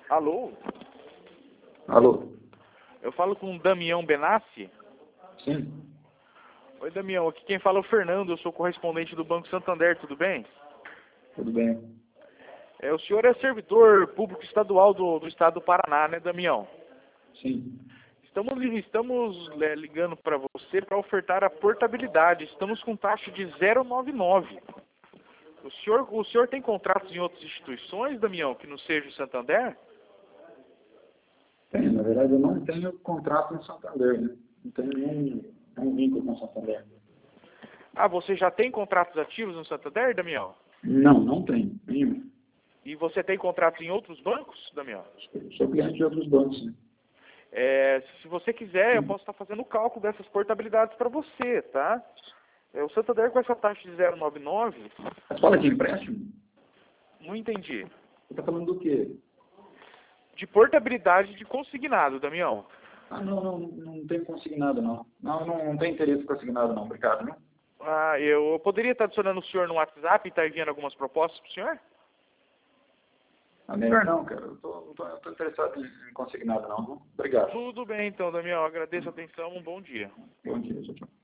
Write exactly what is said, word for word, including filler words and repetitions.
Alô? Alô? Eu falo com o Damião Benassi? Sim, Oi, Damião. Aqui quem fala é o Fernando. Eu sou correspondente do Banco Santander. Tudo bem? tudo bem. É, o senhor é servidor público estadual do, do estado do Paraná, né, Damião? Sim. Estamos, li- estamos é, ligando para você para ofertar a portabilidade. Estamos com taxa de zero vírgula noventa e nove. O senhor, o senhor tem contratos em outras instituições, Damião, que não seja o Santander? Tem, na verdade eu não tenho contrato no Santander, né? Não tenho nenhum, nenhum vínculo com o Santander. Ah, você já tem contratos ativos no Santander, Damião? Não, não tenho. Nenhum. E você tem contratos em outros bancos, Damião? Sou cliente de outros bancos, né? É, se você quiser, eu posso estar fazendo o cálculo dessas portabilidades para você, tá? É, o Santander com essa taxa de zero vírgula noventa e nove, Mas fala de empréstimo? não entendi. Você está falando do quê? De portabilidade de consignado, Damião. Ah, não, não, não tenho consignado, não. Não, não, não tem interesse em consignado, não. Obrigado, né? Ah, eu, eu poderia estar adicionando o senhor no WhatsApp e estar enviando algumas propostas para o senhor? Ah, melhor não, cara. Eu tô, eu tô, eu tô interessado em, em consignado, não. Obrigado. Tudo bem então, Damião. Agradeço a atenção. Um bom dia. Bom dia, tchau, tchau.